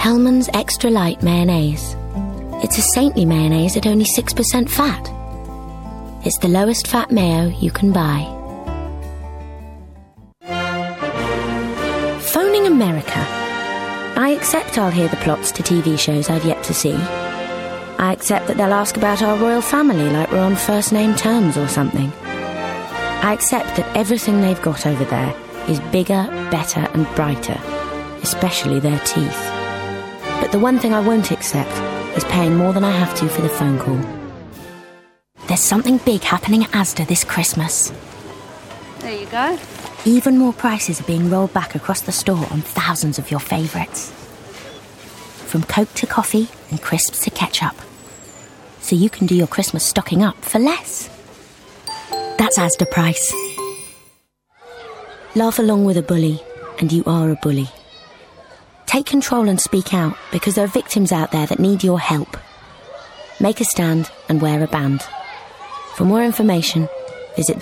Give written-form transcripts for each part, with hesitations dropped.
Hellmann's Extra Light Mayonnaise. It's a saintly mayonnaise at only 6% fat. It's the lowest fat mayo you can buy. Phoning America. I accept I'll hear the plots to TV shows I've yet to see. I accept that they'll ask about our royal family like we're on first-name terms or something. I accept that everything they've got over there is bigger, better and brighter, especially their teeth. But the one thing I won't accept is paying more than I have to for the phone call. There's something big happening at Asda this Christmas. There you go. Even more prices are being rolled back across the store on thousands of your favourites. From Coke to coffee and crisps to ketchup. So you can do your Christmas stocking up for less. That's Asda price. Laugh along with a bully, and you are a bully. Take control and speak out, because there are victims out there that need your help. Make a stand and wear a band. For more information, visit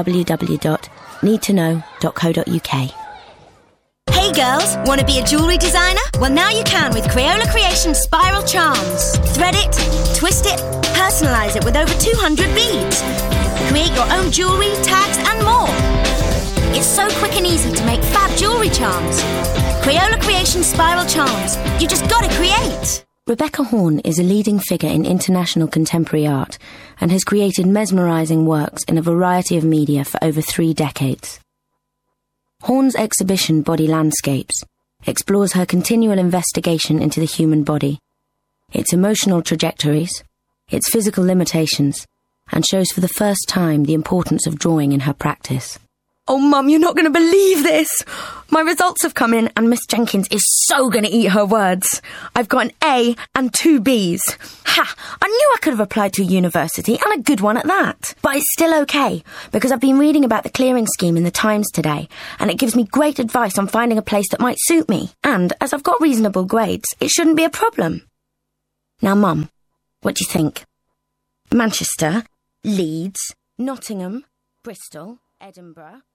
www.needtoknow.co.uk. Hey girls, want to be a jewellery designer? Well, now you can with Crayola Creation Spiral Charms. Thread it, twist it, personalise it with over 200 beads. Create your own jewellery, tags and more. It's so quick and easy to make fab jewellery charms. Crayola Creation Spiral Charms. You just gotta create. Rebecca Horn is a leading figure in international contemporary art and has created mesmerising works in a variety of media for over 3 decades. Horn's exhibition Body Landscapes explores her continual investigation into the human body, its emotional trajectories, its physical limitations, and shows for the first time the importance of drawing in her practice. Oh, Mum, you're not going to believe this! My results have come in and Miss Jenkins is so going to eat her words. I've got an A and 2 Bs. Ha! I knew I could have applied to a university, and a good one at that. But it's still okay, because I've been reading about the clearing scheme in the Times today, and it gives me great advice on finding a place that might suit me. And, as I've got reasonable grades, it shouldn't be a problem. Now, Mum, what do you think? Manchester, Leeds, Nottingham, Bristol, Edinburgh...